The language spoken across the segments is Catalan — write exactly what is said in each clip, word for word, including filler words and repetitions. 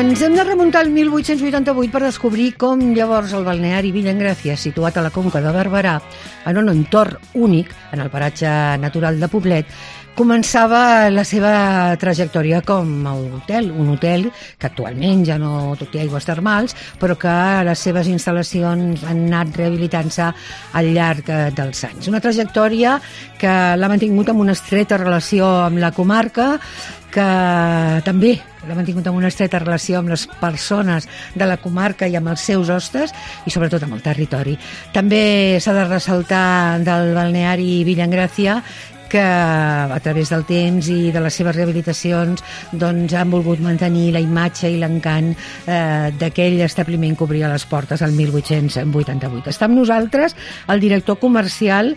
Ens hem de remuntar al mil vuit-cents vuitanta-vuit per descobrir com llavors el balneari Villa Engràcia, situat a la Conca de Barberà, en un entorn únic, en el paratge natural de Poblet, començava la seva trajectòria com a hotel, un hotel que actualment ja no té aigües termals, però que les seves instal·lacions han anat rehabilitant-se al llarg dels anys. Una trajectòria que l'ha mantingut amb una estreta relació amb la comarca, que també l'ha mantingut amb una estreta relació amb les persones de la comarca i amb els seus hostes i sobretot amb el territori. També s'ha de ressaltar del balneari Villa Engràcia que a través del temps i de les seves rehabilitacions doncs, han volgut mantenir la imatge i l'encant eh, d'aquell establiment que obria les portes el mil vuit-cents vuitanta-vuit. Està amb nosaltres el director comercial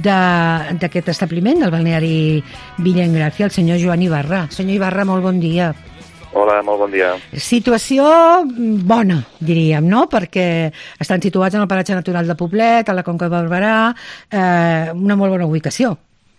d'aquest establiment, del balneari Villa Engràcia, el senyor Joan Ibarra. Senyor Ibarra, molt bon dia. Hola, molt bon dia. Situació bona, diríem, no? Perquè estan situats en el paratge natural de Poblet, a la Conca de Barberà, eh, una molt bona ubicació.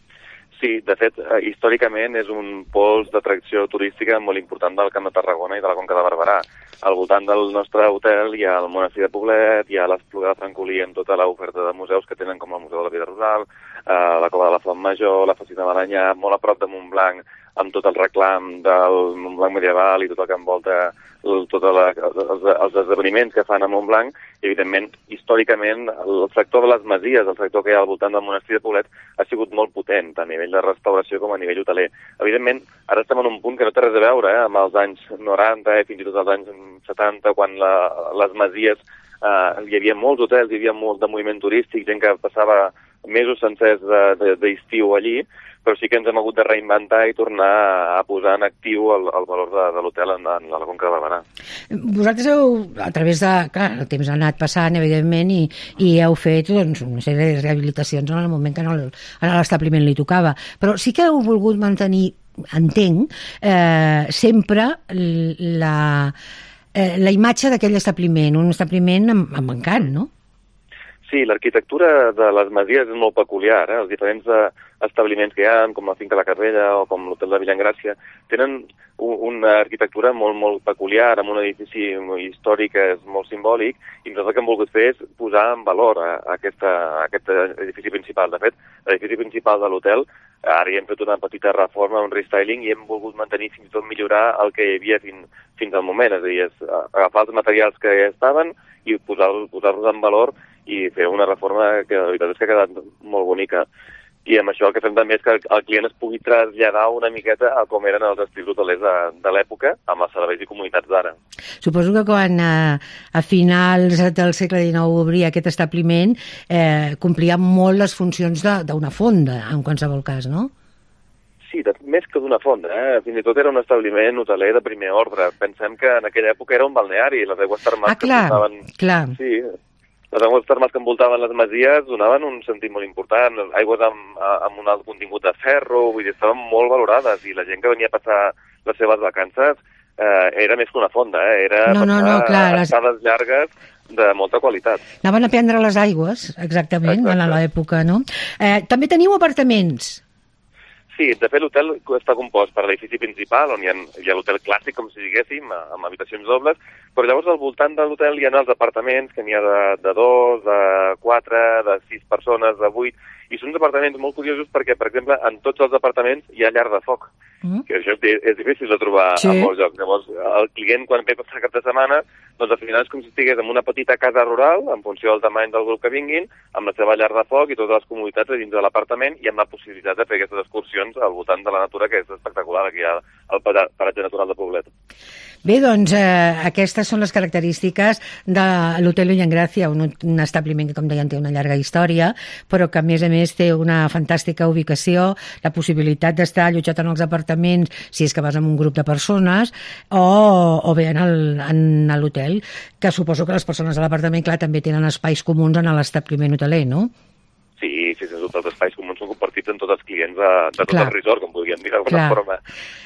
Sí, de fet, històricament és un pols d'atracció turística molt important del Camp de Tarragona i de la Conca de Barberà. Al voltant del nostre hotel hi ha el Monestir de Poblet, hi ha l'Espluga de Francolí amb tota l'oferta de museus que tenen com el Museu de la Vida Rural, eh, la Cova de la Font Major, la Fàcil de Balanyà, molt a prop de Montblanc, amb tot el reclam del Montblanc medieval i tot el que envolta tots els, els esdeveniments que fan a Montblanc. I, evidentment, històricament, el sector de les masies, el sector que hi ha al voltant del Monestir de Poblet, ha sigut molt potent, a nivell de restauració com a nivell hoteler. Evidentment, ara estem en un punt que no té res a veure eh, amb els anys noranta, eh, fins i tot els anys setanta, quan la, les masies eh, hi havia molts hotels, hi havia molt de moviment turístic, gent que passava mesos sencers d'estiu allí, però sí que ens hem hagut de reinventar i tornar a posar en actiu el, el valor de, de l'hotel en, en la Conca de Barberà. Vosaltres heu, a través de... Clar, el temps ha anat passant, evidentment, i, i heu fet doncs, una sèrie de rehabilitacions en el moment que a l'establiment li tocava. Però sí que heu volgut mantenir, entenc, eh, sempre la, eh, la imatge d'aquell establiment, un establiment amb, amb encant, no? Sí, l'arquitectura de les masies és molt peculiar. Eh? Els diferents eh, establiments que hi ha, com la Finca La Carrera o com l'Hotel de Villa Engràcia, tenen un, una arquitectura molt, molt peculiar, amb un edifici històric que és molt simbòlic, i nosaltres el que hem volgut fer és posar en valor a, a, aquesta, a aquest edifici principal. De fet, l'edifici principal de l'hotel, ara hi hem fet una petita reforma, un restyling, i hem volgut mantenir fins i tot millorar el que hi havia fins, fins al moment. És a dir, és agafar els materials que ja estaven i posar-los posar en valor i fer una reforma que la veritat és que ha quedat molt bonica. I amb això el que fem també és que el client es pugui traslladar una miqueta a com eren els estils hotelers de, de l'època amb els serveis i comunitats d'ara. Suposo que quan a, a finals del segle dinou obria aquest establiment eh, complia molt les funcions d'una fonda, en qualsevol cas, no? Sí, de, més que d'una fonda, eh? Fins i tot era un establiment hoteler de primer ordre. Pensem que en aquella època era un balneari, les aigües termals ah, clar, que envoltaven... clar. Sí, les aigües termals que envoltaven les masies donaven un sentit molt important, aigües amb, amb un alt contingut de ferro, vull dir, estaven molt valorades, i la gent que venia a passar les seves vacances eh, era més que una fonda, eh? Era no, no, no, clar, estades les... llargues de molta qualitat. Anaven a prendre les aigües, exactament, Exacte. En l'època, no? Eh, també teniu apartaments. Sí, de fet l'hotel està compost per l'edifici principal, on hi ha, hi ha l'hotel clàssic, com si diguéssim, amb habitacions dobles, però llavors al voltant de l'hotel hi ha els apartaments, que n'hi ha de, de dos, de quatre, de sis persones, de vuit, i són uns apartaments molt curiosos perquè, per exemple, en tots els apartaments hi ha llar de foc, mm. que això és, és difícil de trobar sí. a molts llocs. Llavors, el client, quan ve passar cap de setmana, doncs al final és com si estigués en una petita casa rural, en funció del tamany del grup que vinguin, amb la seva llar de foc i totes les comoditats a dins de l'apartament i amb la possibilitat de fer aquestes excursions al voltant de la natura, que és espectacular aquí al paratge natural de Poblet. Bé, doncs eh, aquestes són les característiques de l'Hotel Villa Engràcia, un, un establiment que, com deien, té una llarga història, però que, a més a més, té una fantàstica ubicació, la possibilitat d'estar allotjat en els apartaments, si és que vas amb un grup de persones, o, o bé en l'hotel, que suposo que les persones de l'apartament, clar, també tenen espais comuns en l'establiment hoteler, no? Sí, sí, sí, tots els espais comuns són compartits amb tots els clients de, de tot Clar. el resort, com podríem dir d'alguna Clar. forma.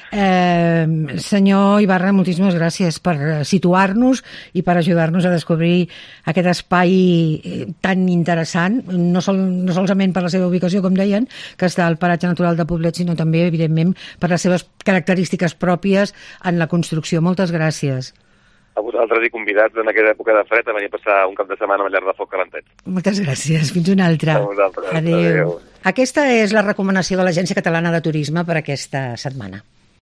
Eh, senyor Ibarra, moltíssimes gràcies per situar-nos i per ajudar-nos a descobrir aquest espai tan interessant, no, sol, no solament per la seva ubicació, com deien, que està al paratge natural de Poblet, sinó també, evidentment, per les seves característiques pròpies en la construcció. Moltes gràcies. a vosaltres i convidats en aquesta època de fred a venir a passar un cap de setmana amb llar de foc calentet. Moltes gràcies. Fins una altra. A vosaltres. Adéu. Adéu. Aquesta és la recomanació de l'Agència Catalana de Turisme per aquesta setmana.